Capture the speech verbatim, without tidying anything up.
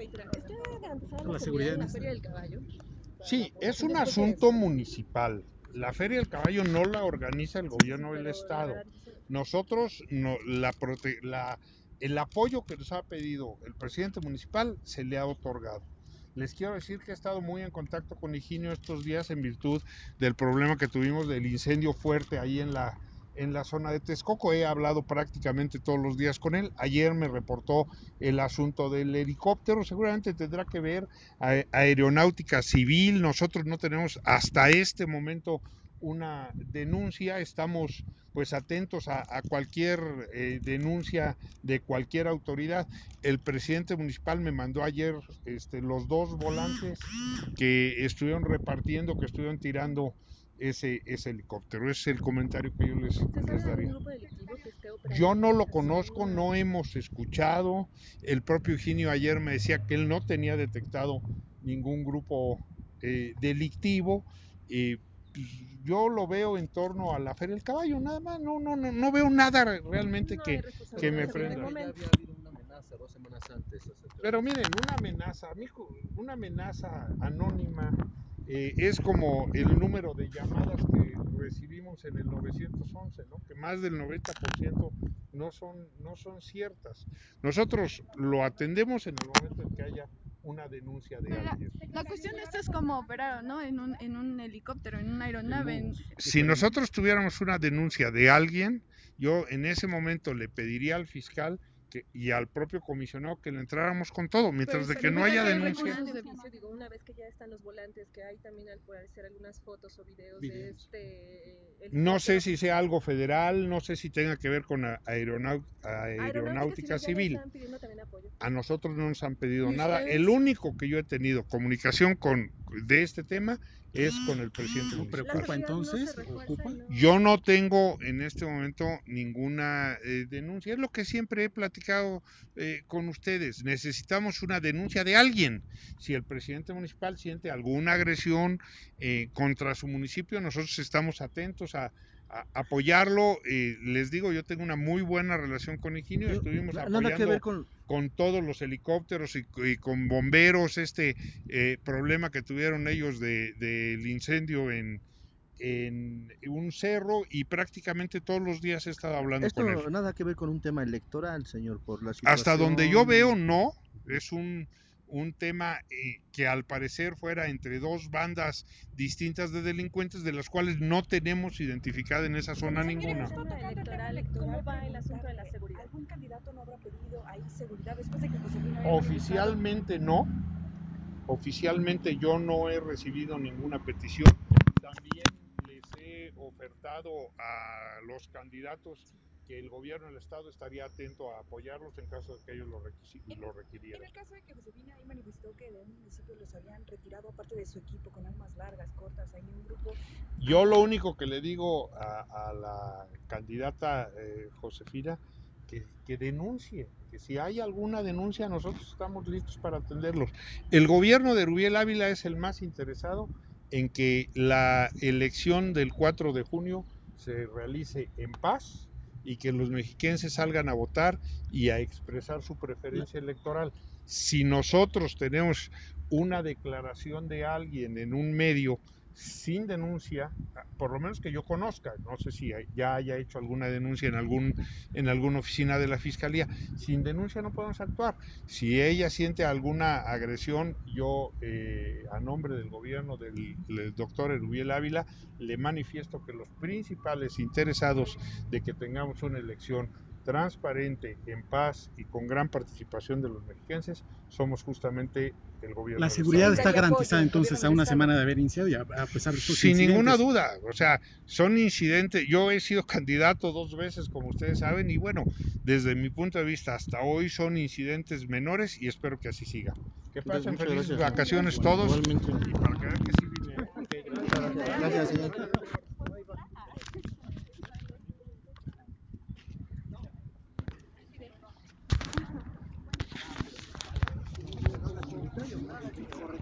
reiterar, ¿está garantizada la La seguridad seguridad en en la esta. Feria del Caballo? Sí, es un Después de asunto esto. municipal. La Feria del Caballo no la organiza el Sí, sí, sí, gobierno del pero la estado. garantizaron. Nosotros, no, la, prote- la- el apoyo que nos ha pedido el presidente municipal se le ha otorgado. Les quiero decir que he estado muy en contacto con Higinio estos días en virtud del problema que tuvimos del incendio fuerte ahí en la, en la zona de Texcoco. He hablado prácticamente todos los días con él. Ayer me reportó el asunto del helicóptero. Seguramente tendrá que ver a, aeronáutica civil. Nosotros no tenemos hasta este momento una denuncia. Estamos pues atentos a, a cualquier eh, denuncia de cualquier autoridad. El presidente municipal me mandó ayer este, los dos volantes que estuvieron repartiendo, que estuvieron tirando ese, ese helicóptero. Ese es el comentario que yo les, ¿Se sabe les de algún daría. grupo delictivo que esté operando Yo no en lo esa conozco, zona? no hemos escuchado. El propio Higinio ayer me decía que él no tenía detectado ningún grupo eh, delictivo. Eh, pues, yo lo veo en torno a la Feria del Caballo, nada más. No, no, no, no veo nada realmente No que, hay que responsabilidad me de seguridad prenda. de Ya momento. había habido una amenaza dos semanas antes acerca de Pero eso. miren, una amenaza, mijo, una amenaza anónima eh, es como el número de llamadas que recibimos en el novecientos once, ¿no? Que más del noventa por ciento no son, no son ciertas. Nosotros lo atendemos en el momento en que haya una denuncia de Pero la, alguien. la cuestión de esto es cómo operaron, ¿no? En un, en un helicóptero, en una aeronave. En... Si nosotros tuviéramos una denuncia de alguien, yo en ese momento le pediría al fiscal que, y al propio comisionado que le entráramos con todo, mientras de que no haya denuncia. De oficio, digo, una vez que ya están los volantes, que hay también al parecer algunas fotos o videos, videos. de este eh, No sé si sea algo federal, no sé si tenga que ver con aeronau aeronáutica civil. Están pidiendo también apoyo. A nosotros no nos han pedido nada. Ustedes? El único que yo he tenido comunicación con de este tema es con el presidente ¿No municipal. preocupa entonces? No ¿Ocupa? no. Yo no tengo en este momento ninguna eh, denuncia. Es lo que siempre he platicado eh, con ustedes. Necesitamos una denuncia de alguien. Si el presidente municipal siente alguna agresión eh, contra su municipio, nosotros estamos atentos a, a apoyarlo. Eh, les digo, yo tengo una muy buena relación con Higinio. Estuvimos Nada apoyando que ver con... con todos los helicópteros y, y con bomberos este eh, problema que tuvieron ellos del de, de incendio en en un cerro y prácticamente todos los días he estado hablando Esto con él. nada que ver con un tema electoral, señor, por la situación. Hasta donde yo veo, no. Es un, un tema eh, que al parecer fuera entre dos bandas distintas de delincuentes, de las cuales no tenemos identificada en esa zona ninguna. Electoral, ¿cómo va el asunto de la seguridad? ¿Algún candidato no habrá pedido ahí seguridad después de que Josefina haya Oficialmente no. Oficialmente yo no he recibido ninguna petición. También les he ofertado a los candidatos que el gobierno del estado estaría atento a apoyarlos en caso de que ellos lo, lo requirieran. En el caso de que Josefina ahí manifestó que de un municipio los habían retirado aparte de su equipo con armas largas, cortas, hay un grupo... Yo lo único que le digo a, a la candidata eh, Josefina, que, que denuncie, que si hay alguna denuncia nosotros estamos listos para atenderlos. El gobierno de Rubiel Ávila es el más interesado en que la elección del cuatro de junio se realice en paz y que los mexiquenses salgan a votar y a expresar su preferencia electoral. Si nosotros tenemos una declaración de alguien en un medio sin denuncia, por lo menos que yo conozca, no sé si ya haya hecho alguna denuncia en algún en alguna oficina de la fiscalía, sin denuncia no podemos actuar. Si ella siente alguna agresión, yo eh, a nombre del gobierno del, del doctor Erubiel Ávila le manifiesto que los principales interesados de que tengamos una elección transparente, en paz y con gran participación de los mexiquenses somos justamente el gobierno. La seguridad está garantizada entonces a una semana de haber iniciado y a, a pesar de estos sin incidentes. ninguna duda, o sea, son incidentes. Yo he sido candidato dos veces, como ustedes saben, y bueno, desde mi punto de vista hasta hoy son incidentes menores y espero que así siga. Que pasen felices gracias, vacaciones señor. todos. Igualmente. Y para que vean que sí vine. Okay, gracias, gracias, señor.